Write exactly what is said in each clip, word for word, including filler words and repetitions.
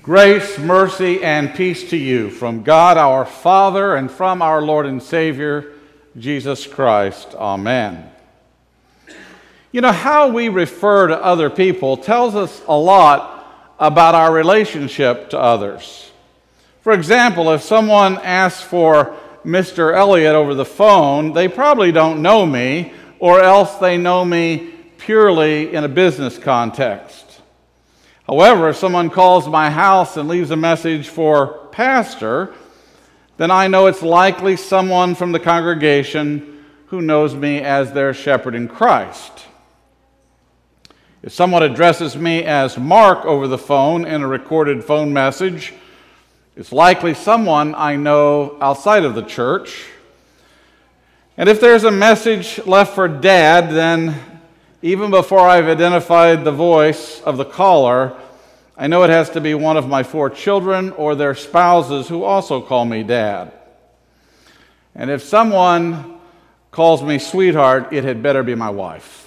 Grace, mercy, and peace to you from God our Father and from our Lord and Savior, Jesus Christ. Amen. You know, how we refer to other people tells us a lot about our relationship to others. For example, if someone asks for Mister Elliott over the phone, they probably don't know me, or else they know me purely in a business context. However, if someone calls my house and leaves a message for Pastor, then I know it's likely someone from the congregation who knows me as their shepherd in Christ. If someone addresses me as Mark over the phone in a recorded phone message, it's likely someone I know outside of the church. And if there's a message left for Dad, then even before I've identified the voice of the caller, I know it has to be one of my four children or their spouses who also call me Dad. And if someone calls me sweetheart, it had better be my wife.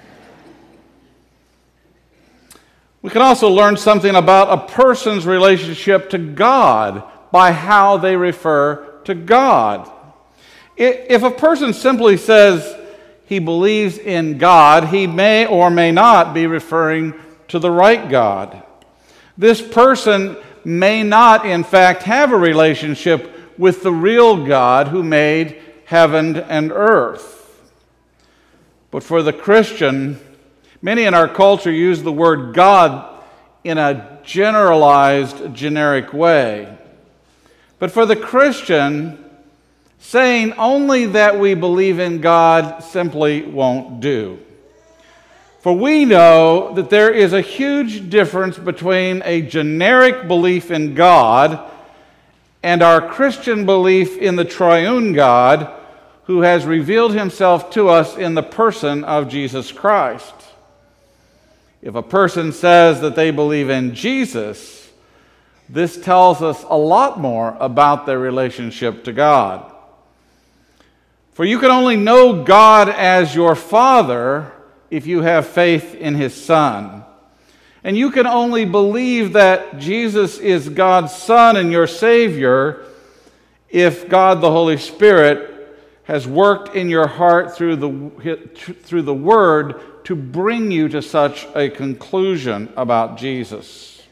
We can also learn something about a person's relationship to God by how they refer to God. If a person simply says he believes in God, he may or may not be referring to the right God. This person may not, in fact, have a relationship with the real God who made heaven and earth. But for the Christian, many in our culture use the word God in a generalized, generic way. But for the Christian, saying only that we believe in God simply won't do. For we know that there is a huge difference between a generic belief in God and our Christian belief in the triune God who has revealed himself to us in the person of Jesus Christ. If a person says that they believe in Jesus, this tells us a lot more about their relationship to God. For you can only know God as your Father if you have faith in his Son. And you can only believe that Jesus is God's Son and your Savior if God the Holy Spirit has worked in your heart through the, through the Word to bring you to such a conclusion about Jesus.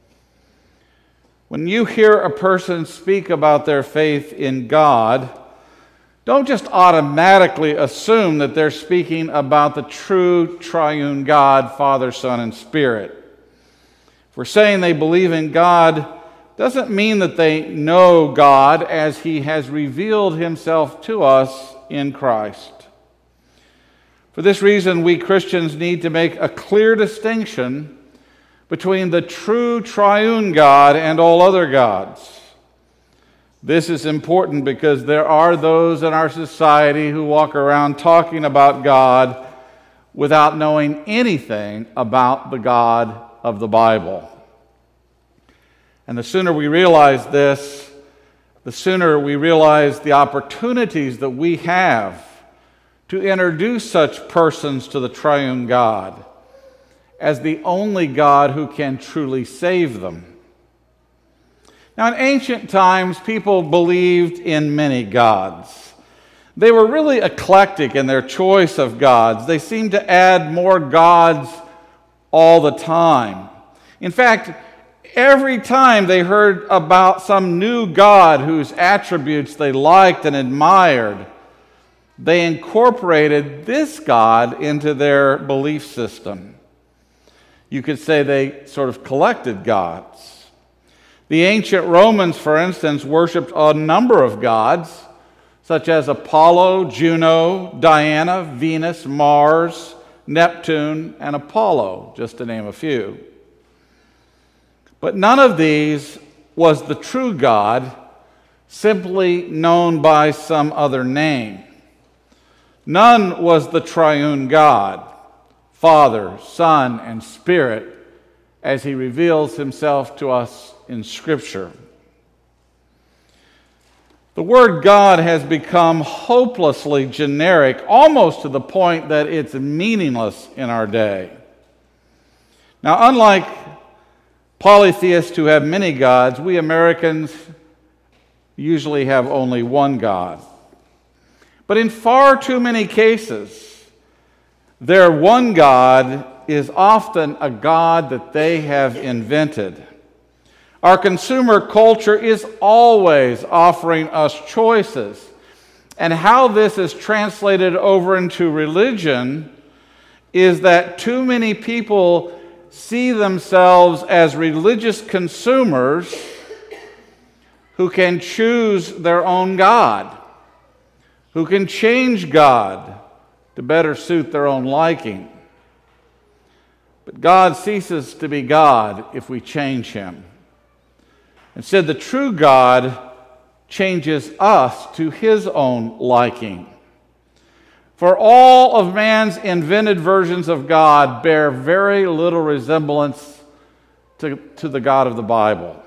When you hear a person speak about their faith in God, don't just automatically assume that they're speaking about the true triune God, Father, Son, and Spirit. If we're saying they believe in God, doesn't mean that they know God as he has revealed himself to us in Christ. For this reason, we Christians need to make a clear distinction between the true triune God and all other gods. This is important because there are those in our society who walk around talking about God without knowing anything about the God of the Bible. And the sooner we realize this, the sooner we realize the opportunities that we have to introduce such persons to the triune God as the only God who can truly save them. Now, in ancient times, people believed in many gods. They were really eclectic in their choice of gods. They seemed to add more gods all the time. In fact, every time they heard about some new god whose attributes they liked and admired, they incorporated this god into their belief system. You could say they sort of collected gods. The ancient Romans, for instance, worshipped a number of gods, such as Apollo, Juno, Diana, Venus, Mars, Neptune, and Apollo, just to name a few. But none of these was the true God, simply known by some other name. None was the triune God, Father, Son, and Spirit, as he reveals himself to us in Scripture. The word God has become hopelessly generic, almost to the point that it's meaningless in our day. Now, unlike polytheists who have many gods. We Americans usually have only one God. But in far too many cases, their one God is often a God that they have invented. Our consumer culture is always offering us choices. And how this is translated over into religion is that too many people see themselves as religious consumers who can choose their own God, who can change God to better suit their own liking. But God ceases to be God if we change Him. Instead, the true God changes us to His own liking. For all of man's invented versions of God bear very little resemblance to, to the God of the Bible.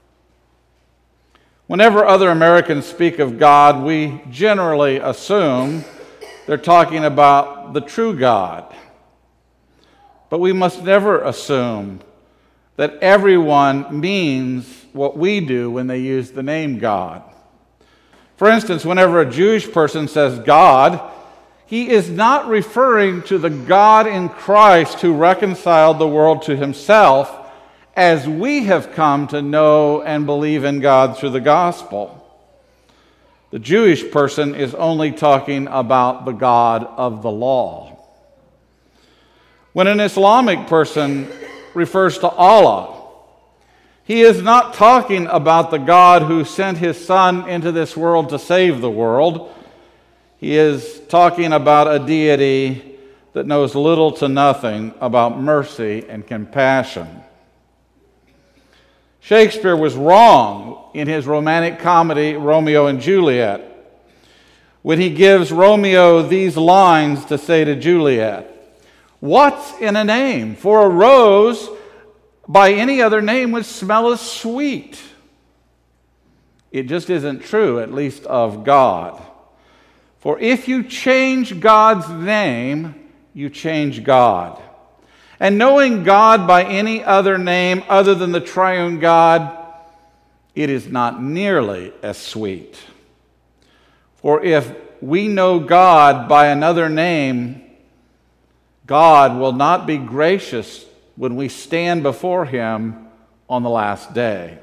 Whenever other Americans speak of God, we generally assume they're talking about the true God. But we must never assume that everyone means what we do when they use the name God. For instance, whenever a Jewish person says God, he is not referring to the God in Christ who reconciled the world to Himself, as we have come to know and believe in God through the gospel. The Jewish person is only talking about the God of the law. When an Islamic person refers to Allah, he is not talking about the God who sent His Son into this world to save the world. He is talking about a deity that knows little to nothing about mercy and compassion. Shakespeare was wrong in his romantic comedy, Romeo and Juliet, when he gives Romeo these lines to say to Juliet. What's in a name? For a rose by any other name would smell as sweet. It just isn't true, at least of God. For if you change God's name, you change God. And knowing God by any other name other than the triune God, it is not nearly as sweet. For if we know God by another name, God will not be gracious when we stand before Him on the last day.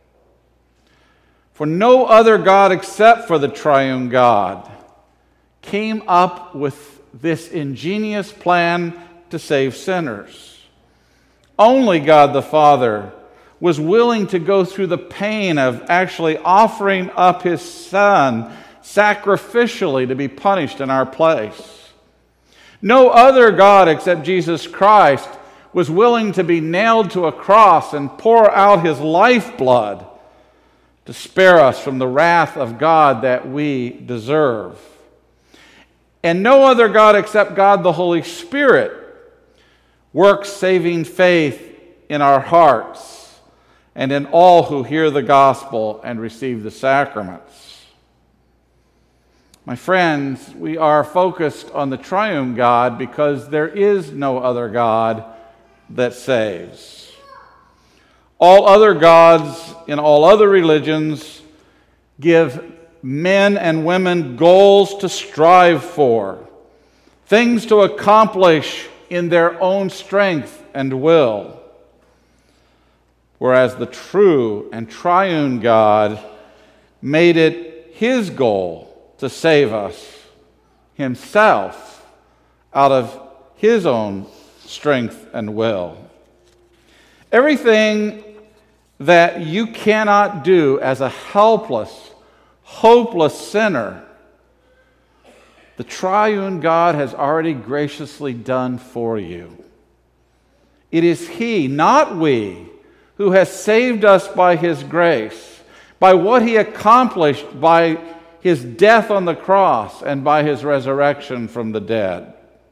For no other God except for the triune God came up with this ingenious plan to save sinners. Only God the Father was willing to go through the pain of actually offering up His Son sacrificially to be punished in our place. No other God except Jesus Christ was willing to be nailed to a cross and pour out His lifeblood to spare us from the wrath of God that we deserve. And no other God except God the Holy Spirit works saving faith in our hearts and in all who hear the gospel and receive the sacraments. My friends, we are focused on the triune God because there is no other God that saves. All other gods in all other religions give men and women goals to strive for, things to accomplish in their own strength and will. Whereas the true and triune God made it His goal to save us Himself out of His own strength and will. Everything that you cannot do as a helpless, hopeless sinner, the triune God has already graciously done for you. It is He, not we, who has saved us by His grace, by what He accomplished by His death on the cross and by His resurrection from the dead.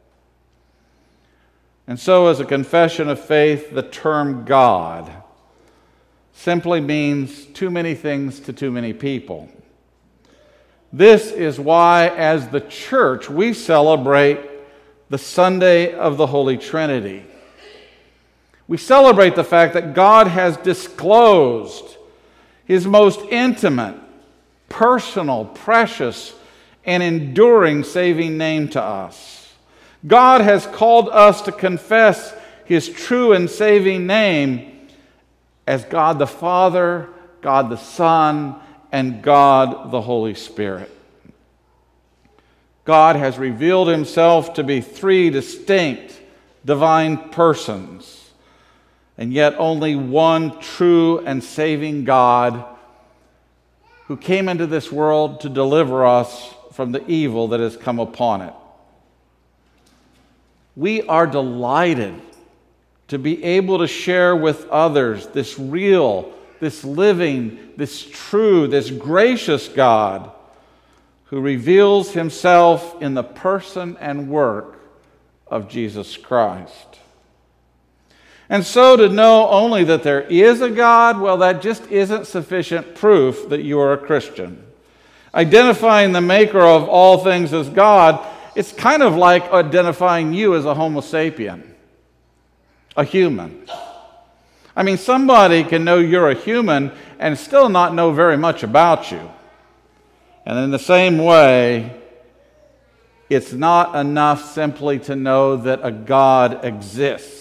And so, as a confession of faith, the term God simply means too many things to too many people. This is why, as the church, we celebrate the Sunday of the Holy Trinity. We celebrate the fact that God has disclosed His most intimate, personal, precious, and enduring saving name to us. God has called us to confess His true and saving name as God the Father, God the Son, and God the Holy Spirit. God has revealed Himself to be three distinct divine persons, and yet only one true and saving God who came into this world to deliver us from the evil that has come upon it. We are delighted to be able to share with others this real, this living, this true, this gracious God who reveals Himself in the person and work of Jesus Christ. And so to know only that there is a God, well, that just isn't sufficient proof that you are a Christian. Identifying the maker of all things as God, it's kind of like identifying you as a Homo sapien, a human. I mean, somebody can know you're a human and still not know very much about you. And in the same way, it's not enough simply to know that a God exists.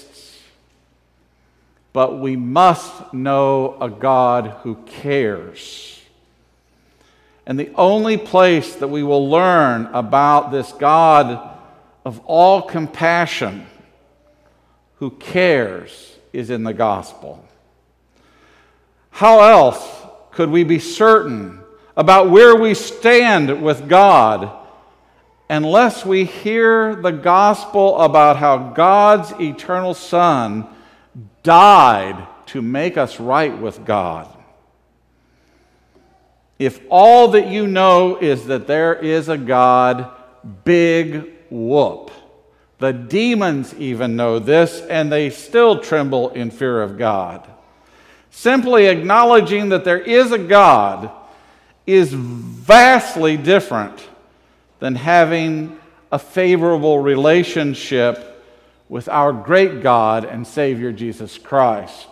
But we must know a God who cares. And the only place that we will learn about this God of all compassion who cares is in the gospel. How else could we be certain about where we stand with God unless we hear the gospel about how God's eternal Son died to make us right with God? If all that you know is that there is a God, big whoop. The demons even know this, and they still tremble in fear of God. Simply acknowledging that there is a God is vastly different than having a favorable relationship with our great God and Savior Jesus Christ.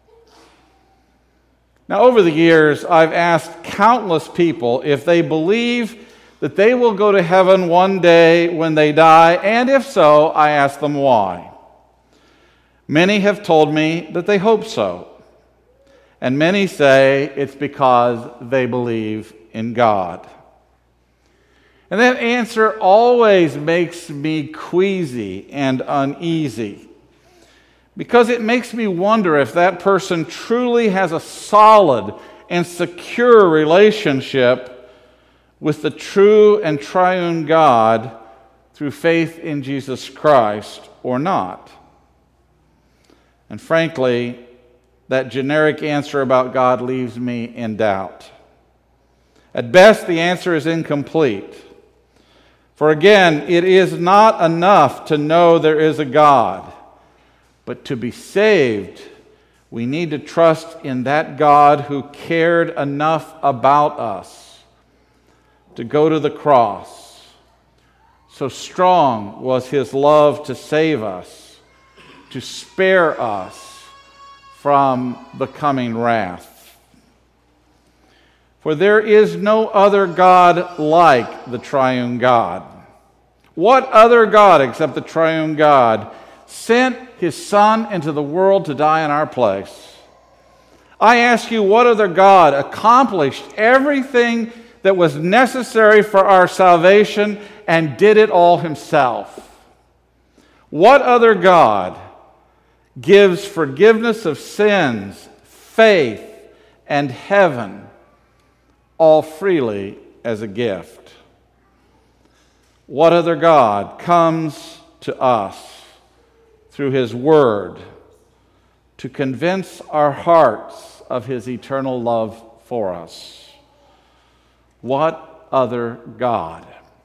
Now, over the years, I've asked countless people if they believe that they will go to heaven one day when they die, and if so, I ask them why. Many have told me that they hope so, and many say it's because they believe in God. And that answer always makes me queasy and uneasy, because it makes me wonder if that person truly has a solid and secure relationship with the true and triune God through faith in Jesus Christ or not. And frankly, that generic answer about God leaves me in doubt. At best, the answer is incomplete. For again, it is not enough to know there is a God. But to be saved, we need to trust in that God who cared enough about us to go to the cross. So strong was His love to save us, to spare us from the coming wrath. For there is no other God like the triune God. What other God except the triune God sent His Son into the world to die in our place? I ask you, what other God accomplished everything that was necessary for our salvation and did it all Himself? What other God gives forgiveness of sins, faith, and heaven all freely as a gift? What other God comes to us through His Word to convince our hearts of His eternal love for us? What other God?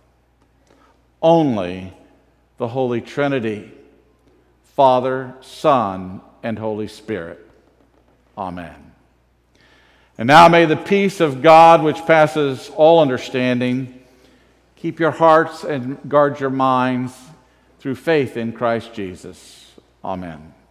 Only the Holy Trinity, Father, Son, and Holy Spirit. Amen. And now may the peace of God, which passes all understanding, keep your hearts and guard your minds through faith in Christ Jesus. Amen.